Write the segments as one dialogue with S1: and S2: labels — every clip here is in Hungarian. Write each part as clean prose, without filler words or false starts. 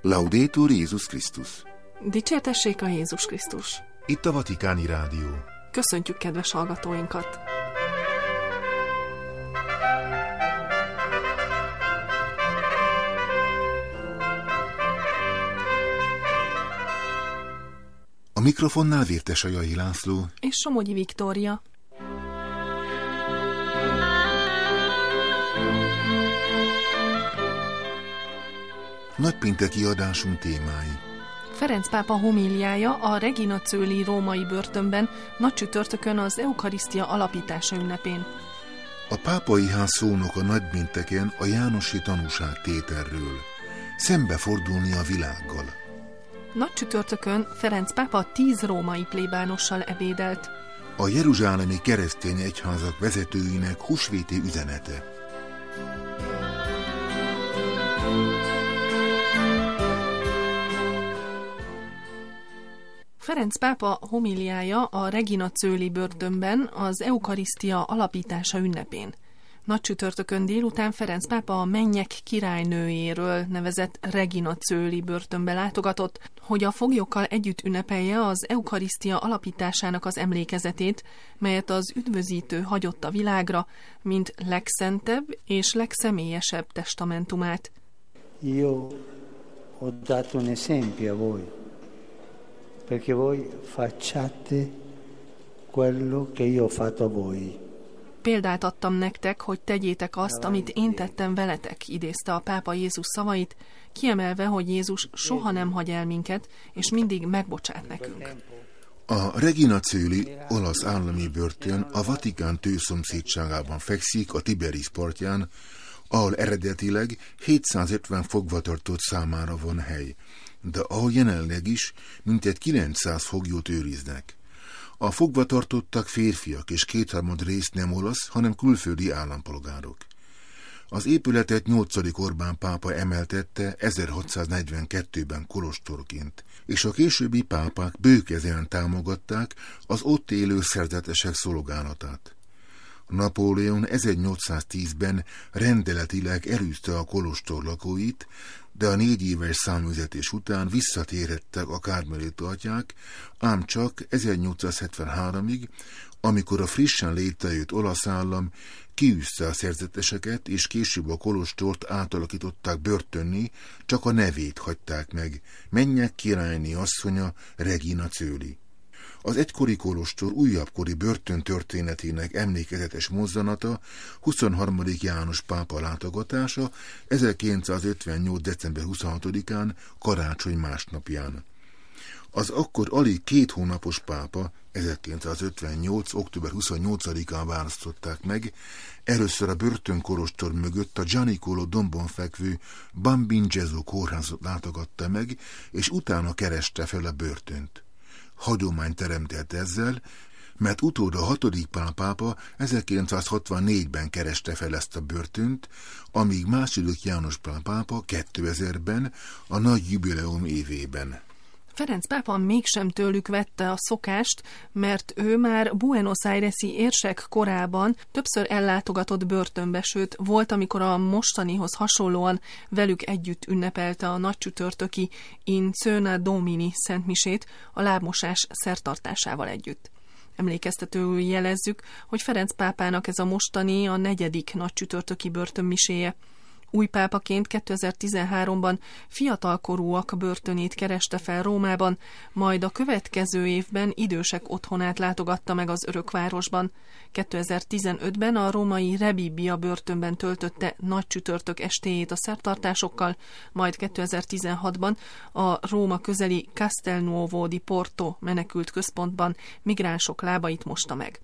S1: Laudetur Jézus Krisztus.
S2: Dicsértessék a Jézus Krisztus.
S1: Itt a Vatikáni Rádió.
S2: Köszöntjük kedves hallgatóinkat!
S1: A mikrofonnál Vértes Ajai László
S2: és Somogyi Viktória.
S1: Nagypénteki adásunk témái.
S2: Ferenc pápa homíliája a Regina Coeli római börtönben nagycsütörtökön az Eukarisztia alapítása ünnepén.
S1: A pápai ház szónoka nagypénteken a jánosi tanúságtételről. Szembefordulni a világgal.
S2: Nagycsütörtökön Ferenc pápa 10 római plébánossal ebédelt.
S1: A jeruzsálemi keresztény egyházak vezetőinek húsvéti üzenete.
S2: Ferenc pápa homíliája a Regina Coeli börtönben az Eukarisztia alapítása ünnepén. Nagycsütörtökön délután Ferenc pápa a mennyek királynőjéről nevezett Regina Coeli börtönbe látogatott, hogy a foglyokkal együtt ünnepelje az Eukarisztia alapításának az emlékezetét, melyet az üdvözítő hagyott a világra, mint legszentebb és legszemélyesebb testamentumát.
S3: Io ho dato un esempio a voi, perché voi facciate quello che io ho fatto a voi.
S2: Példát adtam nektek, hogy tegyétek azt, amit én tettem veletek, idézte a pápa Jézus szavait, kiemelve, hogy Jézus soha nem hagy el minket, és mindig megbocsát nekünk.
S1: A Regina Coeli olasz állami börtön a Vatikán tőszomszédságában fekszik a Tiberis partján, ahol eredetileg 750 fogvatartott számára van hely, de ahol jelenleg is mintegy 900 foglyot őriznek. A fogvatartottak férfiak és 2/3 részt nem olasz, hanem külföldi állampolgárok. Az épületet 8. Orbán pápa emeltette 1642-ben kolostorként, és a későbbi pápák bőkezően támogatták az ott élő szerzetesek szolgálatát. Napóleon 1810-ben rendeletileg elűzte a kolostor lakóit, de a 4 éves száműzetés után visszatérhettek a kármelita atyák, ám csak 1873-ig, amikor a frissen létrejött olasz állam kiűzte a szerzeteseket, és később a kolostort átalakították börtönné, csak a nevét hagyták meg, mennyek királyné asszonya Regina Coeli. Az egykori kolostor újabbkori börtön történetének emlékezetes mozzanata 23. János pápa látogatása 1958. december 26-án, karácsony másnapján. Az akkor alig 2 hónapos pápa 1958. október 28-án választották meg, először a börtönkolostor mögött a Gianicolo dombon fekvő Bambin Gesù kórházat látogatta meg, és utána kereste fel a börtönt. Hagyományt teremtett ezzel, mert utóda a 6. Pál pápa 1964-ben kereste fel ezt a börtönt, amíg II. János Pál pápa 2000-ben a nagy jubileum évében.
S2: Ferenc pápa mégsem tőlük vette a szokást, mert ő már Buenos Aires-i érsek korában többször ellátogatott börtönbe, sőt volt, amikor a mostanihoz hasonlóan velük együtt ünnepelte a nagycsütörtöki In Cœna Domini szentmisét a lábmosás szertartásával együtt. Emlékeztetőül jelezzük, hogy Ferenc pápának ez a mostani a 4. nagycsütörtöki börtönmiséje. Új pápaként 2013-ban fiatalkorúak börtönét kereste fel Rómában, majd a következő évben idősek otthonát látogatta meg az Örökvárosban. 2015-ben a római Rebibbia börtönben töltötte nagycsütörtök estéjét a szertartásokkal, majd 2016-ban a Róma közeli Castelnuovo di Porto menekült központban migránsok lábait mosta meg.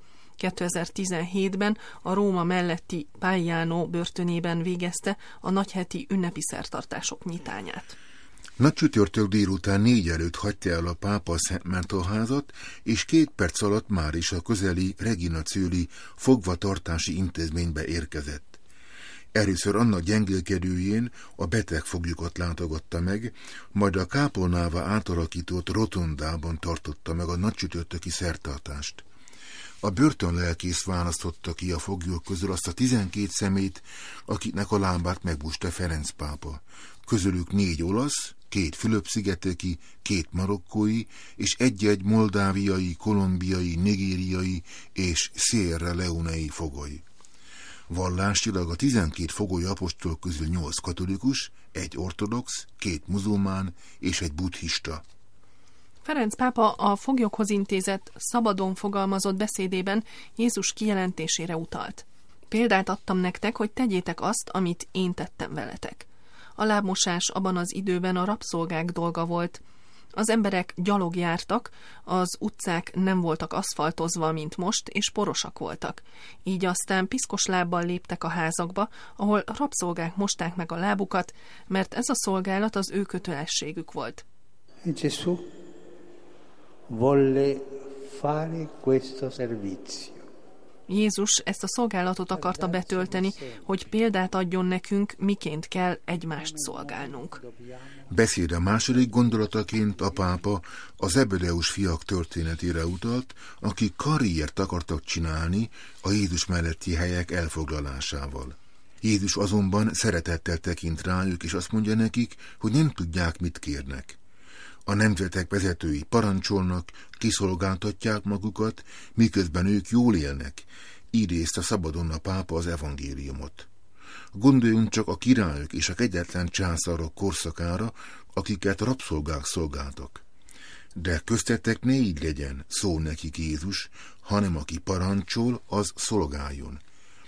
S2: 2017-ben a Róma melletti Paiano börtönében végezte a nagyheti ünnepi szertartások nyitányát.
S1: Nagycsütörtök délután 4 előtt hagyta el a pápa a Szent Mártonházat, és 2 perc alatt már is a közeli Regina Coeli fogvatartási intézménybe érkezett. Először annak gyengélkedőjén a beteg foglyokat látogatta meg, majd a kápolnává átalakított rotondában tartotta meg a nagycsütörtöki szertartást. A börtönlelkész választotta ki a foglyok közül azt a 12 személyt, akiknek a lábát megbusta Ferenc pápa. Közülük 4 olasz 2 Fülöp-szigeteki, 2 marokkói és egy-egy moldáviai, kolumbiai, nigériai és Sierra Leonei fogoly. Vallásilag a 12 fogoly apostol közül 8 katolikus, 1 ortodox, 2 muzulmán és 1 buddhista.
S2: Ferenc pápa a foglyokhoz intézett, szabadon fogalmazott beszédében Jézus kijelentésére utalt. Példát adtam nektek, hogy tegyétek azt, amit én tettem veletek. A lábmosás abban az időben a rabszolgák dolga volt. Az emberek gyalog jártak, az utcák nem voltak aszfaltozva, mint most, és porosak voltak. Így aztán piszkos lábbal léptek a házakba, ahol rabszolgák mosták meg a lábukat, mert ez a szolgálat az ő kötelességük volt.
S3: Gesù volle fare questo servizio.
S2: Jézus ezt a szolgálatot akarta betölteni, hogy példát adjon nekünk, miként kell egymást szolgálnunk.
S1: Beszéde második gondolataként a pápa a Zebedeus fiak történetére utalt, akik karriert akartak csinálni a Jézus melletti helyek elfoglalásával. Jézus azonban szeretettel tekint rájuk, és azt mondja nekik, hogy nem tudják, mit kérnek. A nemzetek vezetői parancsolnak, kiszolgáltatják magukat, miközben ők jól élnek, idézte szabadon a pápa az evangéliumot. Gondoljunk csak a királyok és a kegyetlen császárok korszakára, akiket rabszolgák szolgáltak. De köztetek ne így legyen, szól nekik Jézus, hanem aki parancsol, az szolgáljon.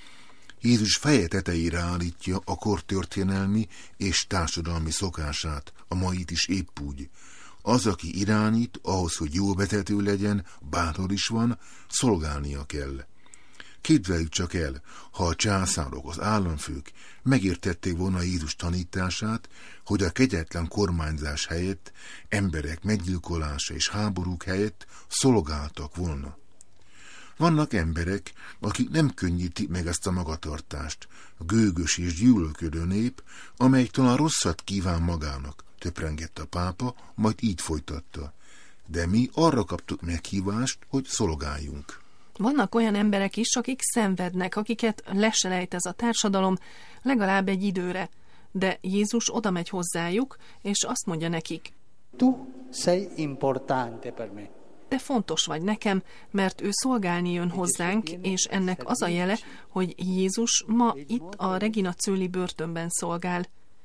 S1: Jézus feje tetejére állítja a kor történelmi és társadalmi szokását, a mait is épp úgy. Az, aki irányít, ahhoz, hogy jó vezető legyen, bárhol is van, szolgálnia kell. Képzeljük csak el, ha a császárok, az államfők megértették volna Jézus tanítását, hogy a kegyetlen kormányzás helyett, emberek meggyilkolása és háborúk helyett szolgáltak volna. Vannak emberek, akik nem könnyítik meg ezt a magatartást, a gőgös és gyűlölködő nép, amelyik talán rosszat kíván magának, töprengett a pápa, majd így folytatta. De mi arra kaptuk meghívást, hogy szolgáljunk.
S2: Vannak olyan emberek is, akik szenvednek, akiket leselejt ez a társadalom legalább egy időre, de Jézus oda megy hozzájuk, és azt mondja nekik:
S3: Tu sei importante per me.
S2: Te fontos vagy nekem, mert ő szolgálni jön hozzánk, és ennek az a jele, hogy Jézus ma itt a Regina Coeli börtönben szolgál.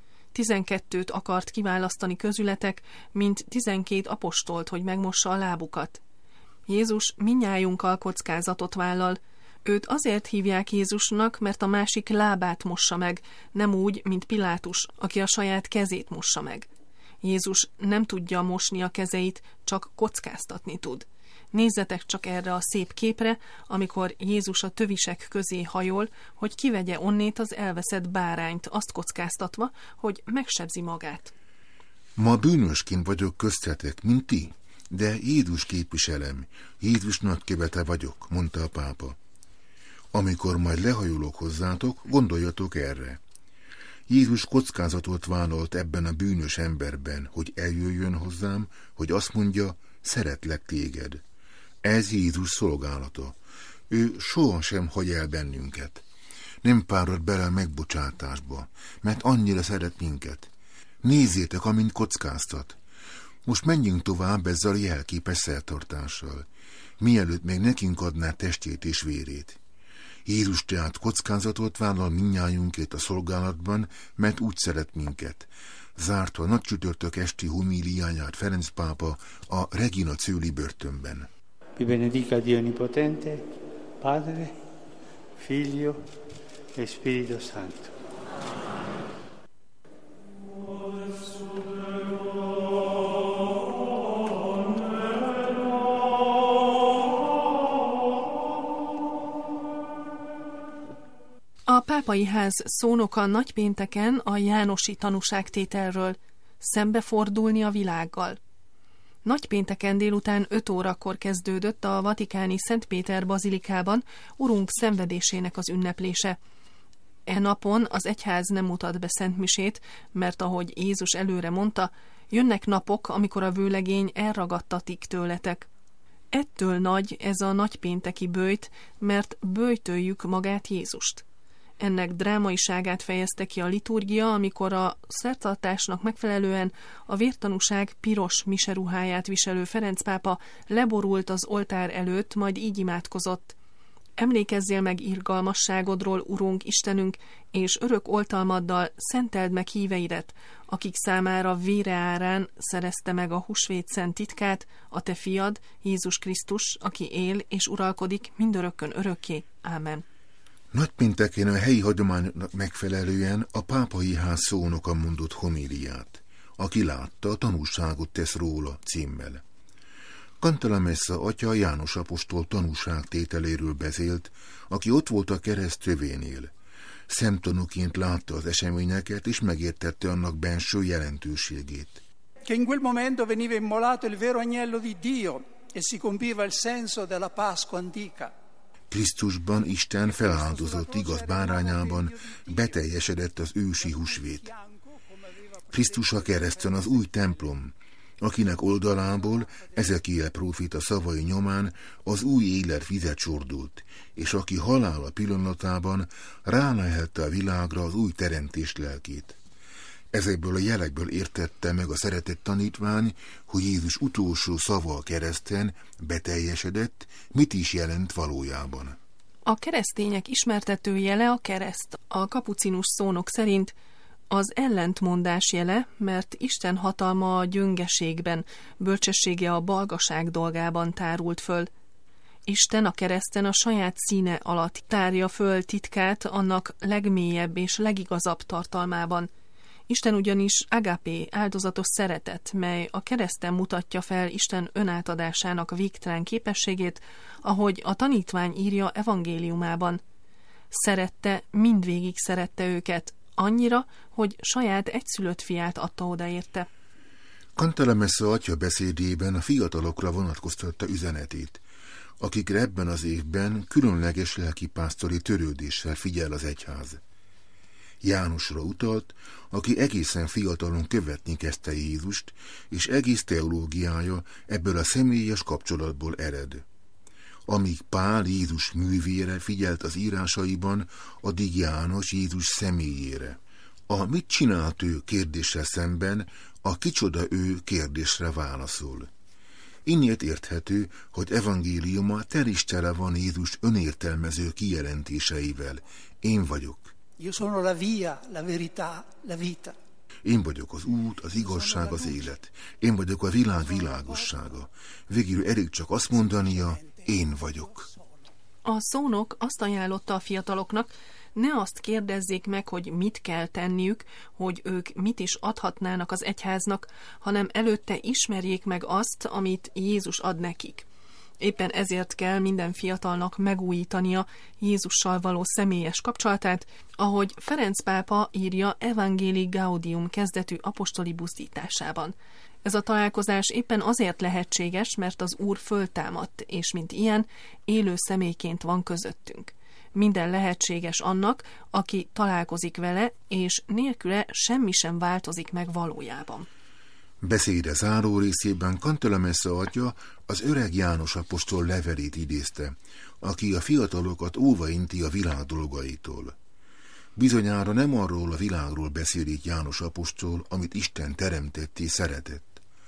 S2: 12-t akart kiválasztani közületek, mint 12 apostolt, hogy megmossa a lábukat. Jézus mindnyájunkkal kockázatot vállal. Őt azért hívják Jézusnak, mert a másik lábát mossa meg, nem úgy, mint Pilátus, aki a saját kezét mossa meg. Jézus nem tudja mosni a kezeit, csak kockáztatni tud. Nézzetek csak erre a szép képre, amikor Jézus a tövisek közé hajol, hogy kivegye onnét az elveszett bárányt, azt kockáztatva, hogy megsebzi magát.
S1: Ma bűnösként vagyok köztetek, mint ti, de Jézus képviselem, Jézus nagykövete vagyok, mondta a pápa. Amikor majd lehajolok hozzátok, gondoljatok erre. Jézus kockázatot vállalt ebben a bűnös emberben, hogy eljöjjön hozzám, hogy azt mondja, szeretlek téged. Ez Jézus szolgálata. Ő sohasem hagy el bennünket. Nem párod bele a megbocsátásba, mert annyira szeret minket. Nézzétek, amint kockáztat. Most menjünk tovább ezzel a jelképes szertartással, mielőtt még nekünk adná testét és vérét. Jézus tehát kockázatot vállal mindnyájunkért a szolgálatban, mert úgy szeret minket. Zárta a nagycsütörtök esti homíliáját Ferenc pápa a Regina Coeli börtönben.
S3: Vi benedica Dio Onnipotente, Padre, Figlio e Spirito Santo.
S2: A pápai ház szónoka nagypénteken a jánosi tanúságtételről, szembefordulni a világgal. Nagypénteken délután 5 órakor kezdődött a vatikáni Szent Péter bazilikában Urunk szenvedésének az ünneplése. E napon az egyház nem mutat be szentmisét, mert ahogy Jézus előre mondta, jönnek napok, amikor a vőlegény elragadtatik tőletek. Ettől nagy ez a nagypénteki böjt, mert böjtöljük magát Jézust. Ennek drámaiságát fejezte ki a liturgia, amikor a szertartásnak megfelelően a vértanúság piros miseruháját viselő Ferenc pápa leborult az oltár előtt, majd így imádkozott. Emlékezzél meg irgalmasságodról, Urunk, Istenünk, és örök oltalmaddal szenteld meg híveidet, akik számára vére árán szerezte meg a húsvét szent titkát, a te fiad, Jézus Krisztus, aki él és uralkodik mindörökkön örökké. Ámen.
S1: Nagypénteken a helyi hagyományoknak megfelelően a pápai ház szónoka mondott homéliát, aki látta, a tanúságot tesz róla címmel. Cantalamessa atya János apostol tanúságtételéről beszélt, aki ott volt a kereszt tövénél. Szemtanúként látta az eseményeket, és megértette annak benső jelentőségét.
S4: Che in quel momento veniva immolato il vero agnello di Dio e si compiva il senso della Pasqua antica.
S1: Krisztusban Isten feláldozott igaz bárányában beteljesedett az ősi húsvét. Krisztus a kereszten az új templom, akinek oldalából Ezekiel próféta szavai nyomán az új élet vizet csordult, és aki halála pillanatában rálehelte a világra az új teremtés lelkét. Ezekből a jelekből értette meg a szeretett tanítvány, hogy Jézus utolsó szava a kereszten beteljesedett, mit is jelent valójában.
S2: A keresztények ismertető jele a kereszt. A kapucinus szónok szerint az ellentmondás jele, mert Isten hatalma a gyöngeségben, bölcsessége a balgaság dolgában tárult föl. Isten a kereszten a saját színe alatt tárja föl titkát annak legmélyebb és legigazabb tartalmában. Isten ugyanis agapé, áldozatos szeretet, mely a kereszten mutatja fel Isten önátadásának végtelen képességét, ahogy a tanítvány írja evangéliumában. Szerette, mindvégig szerette őket, annyira, hogy saját egyszülött fiát adta oda érte.
S1: Cantalamessa atya beszédében a fiatalokra vonatkoztatta üzenetét, akikre ebben az évben különleges lelkipásztori törődéssel figyel az egyház. Jánosra utalt, aki egészen fiatalon követni kezdte Jézust, és egész teológiája ebből a személyes kapcsolatból ered. Amíg Pál Jézus művére figyelt az írásaiban, addig János Jézus személyére. A mit csinált ő kérdéssel szemben, a kicsoda ő kérdésre válaszol. Innét érthető, hogy evangéliuma tele van Jézus önértelmező kijelentéseivel. Én vagyok.
S4: Io sono la via, la verità, la vita.
S1: Én vagyok az út, az igazság, az élet. Én vagyok a világ világossága. Végül elég csak azt mondania, én vagyok.
S2: A szónok azt ajánlotta a fiataloknak, ne azt kérdezzék meg, hogy mit kell tenniük, hogy ők mit is adhatnának az egyháznak, hanem előtte ismerjék meg azt, amit Jézus ad nekik. Éppen ezért kell minden fiatalnak megújítania Jézussal való személyes kapcsolatát, ahogy Ferenc pápa írja Evangelii Gaudium kezdetű apostoli buzdításában. Ez a találkozás éppen azért lehetséges, mert az Úr föltámadt, és mint ilyen, élő személyként van közöttünk. Minden lehetséges annak, aki találkozik vele, és nélküle semmi sem változik meg valójában.
S1: Beszéde záró részében Cantalamessa atya az öreg János apostol levelét idézte, aki a fiatalokat óvainti a világ dolgaitól. Bizonyára nem arról a világról beszél itt János apostol, amit Isten teremtett és szeretett.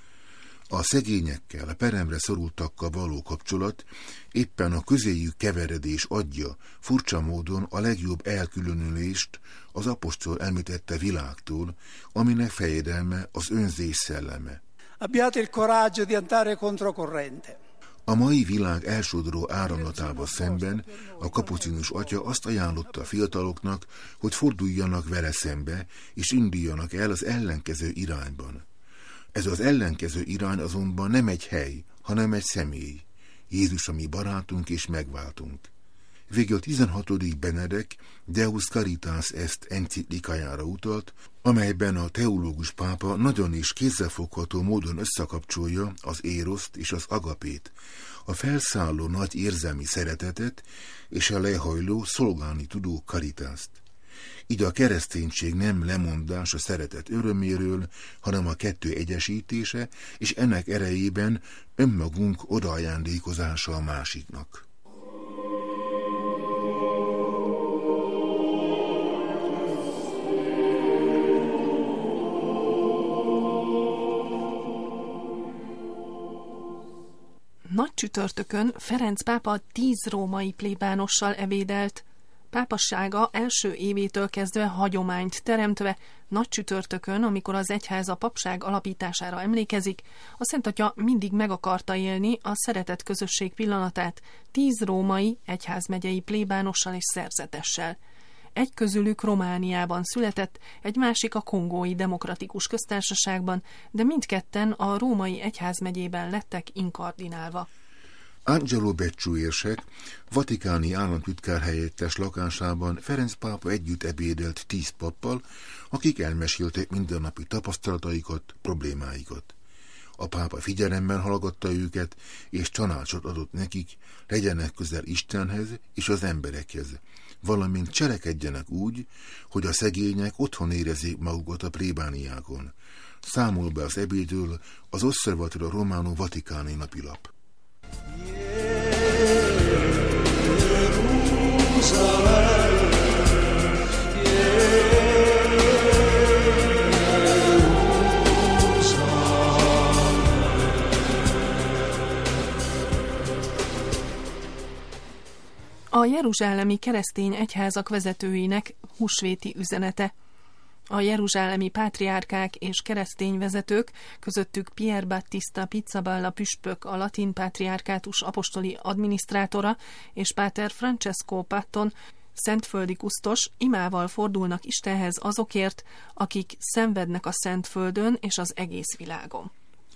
S1: A szegényekkel, a peremre szorultakkal való kapcsolat éppen a közéjük keveredés adja furcsa módon a legjobb elkülönülést az apostol említette világtól, aminek fejedelme az önzés szelleme.
S4: Abbiate il coraggio di andare controcorrente.
S1: A mai világ elsodró áramlatával szemben a kapucinus atya azt ajánlotta a fiataloknak, hogy forduljanak vele szembe, és induljanak el az ellenkező irányban. Ez az ellenkező irány azonban nem egy hely, hanem egy személy. Jézus a mi barátunk és megváltunk. Végül a 16. Benedek Deus Caritas Est enciklikájára utalt, amelyben a teológus pápa nagyon is kézzelfogható módon összekapcsolja az éroszt és az agapét, a felszálló nagy érzelmi szeretetet és a lehajló szolgálni tudó karitást. Így a kereszténység nem lemondás a szeretet öröméről, hanem a kettő egyesítése, és ennek erejében önmagunk odaajándékozása a másiknak.
S2: csütörtökön Ferenc pápa 10 római plébánossal ebédelt. Pápassága első évétől kezdve hagyományt teremtve, nagy csütörtökön, amikor az egyház a papság alapítására emlékezik, a Szent Atya mindig meg akarta élni a szeretett közösség pillanatát 10 római egyházmegyei plébánossal és szerzetessel. Egy közülük Romániában született, egy másik a Kongói Demokratikus Köztársaságban, de mindketten a római egyházmegyében lettek inkardinálva.
S1: Angelo Becciu érsek, vatikáni államtitkár helyettes lakásában Ferenc pápa együtt ebédelt 10 pappal, akik elmesélték mindennapi tapasztalataikat, problémáikat. A pápa figyelemmel hallgatta őket, és tanácsot adott nekik, legyenek közel Istenhez és az emberekhez, valamint cselekedjenek úgy, hogy a szegények otthon érezzék magukat a plébániákon. Számol be az ebédről az Osservatore Romano vatikáni napilap.
S2: A jeruzsálemi keresztény egyházak vezetőinek húsvéti üzenete. A jeruzsálemi pátriárkák és keresztény vezetők, közöttük Pier Battista Pizzaballa püspök, a latin pátriárkátus apostoli adminisztrátora, és páter Francesco Patton, szentföldi kusztos, imával fordulnak Istenhez azokért, akik szenvednek a Szentföldön és az egész világon.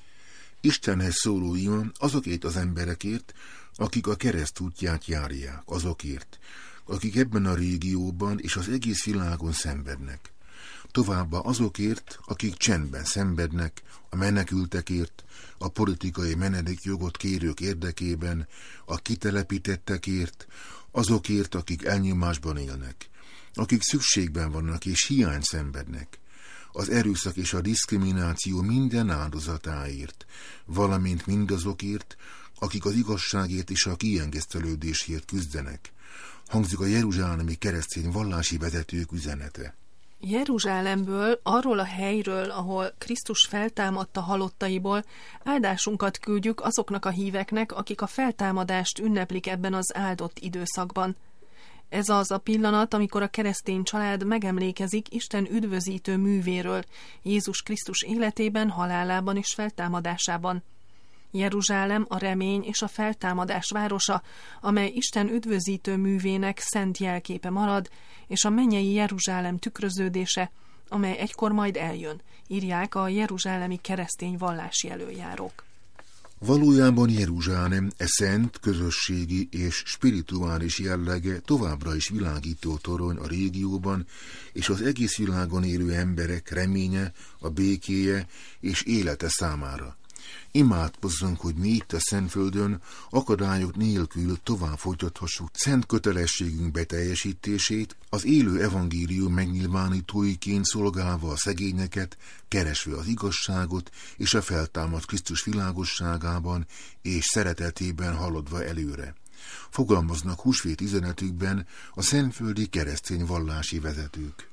S1: Istenhez szóló ima azokért az emberekért, akik a kereszt útját járják, azokért, akik ebben a régióban és az egész világon szenvednek. Továbbá azokért, akik csendben szenvednek, a menekültekért, a politikai menedékjogot kérők érdekében, a kitelepítettekért, azokért, akik elnyomásban élnek, akik szükségben vannak és hiányt szenvednek, az erőszak és a diszkrimináció minden áldozatáért, valamint mindazokért, akik az igazságért és a kiengesztelődésért küzdenek, hangzik a jeruzsálemi keresztény vallási vezetők üzenete.
S2: Jeruzsálemből, arról a helyről, ahol Krisztus feltámadta halottaiból, áldásunkat küldjük azoknak a híveknek, akik a feltámadást ünneplik ebben az áldott időszakban. Ez az a pillanat, amikor a keresztény család megemlékezik Isten üdvözítő művéről, Jézus Krisztus életében, halálában és feltámadásában. Jeruzsálem a remény és a feltámadás városa, amely Isten üdvözítő művének szent jelképe marad, és a mennyei Jeruzsálem tükröződése, amely egykor majd eljön, írják a jeruzsálemi keresztény vallási előjárók.
S1: Valójában Jeruzsálem szent, közösségi és spirituális jellege továbbra is világító torony a régióban, és az egész világon élő emberek reménye, a békéje és élete számára. Imádkozzunk, hogy mi itt a Szentföldön akadályok nélkül tovább folytathassuk szent kötelességünk beteljesítését, az élő evangélium megnyilvánítóiként szolgálva a szegényeket, keresve az igazságot és a feltámadt Krisztus világosságában és szeretetében haladva előre. Fogalmaznak húsvét üzenetükben a szentföldi keresztény vallási vezetők.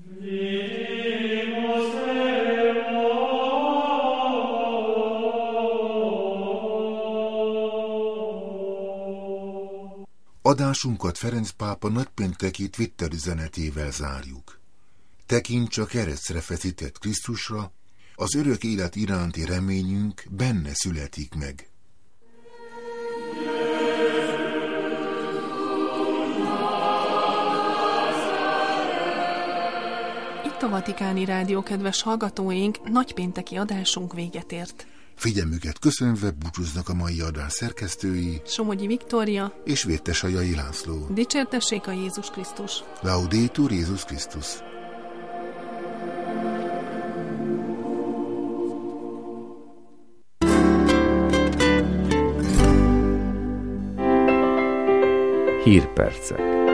S1: Adásunkat Ferenc pápa nagypénteki Twitter üzenetével zárjuk. Tekints a keresztre feszített Krisztusra, az örök élet iránti reményünk benne születik meg.
S2: Itt a Vatikáni Rádió, kedves hallgatóink, nagypénteki adásunk véget ért.
S1: Figyelmüket köszönve búcsúznak a mai adás szerkesztői
S2: Somogyi Viktória
S1: és Vértesajai László.
S2: Dicsértessék a Jézus Krisztus!
S1: Laudetur Jézus Krisztus!
S5: Hírpercek.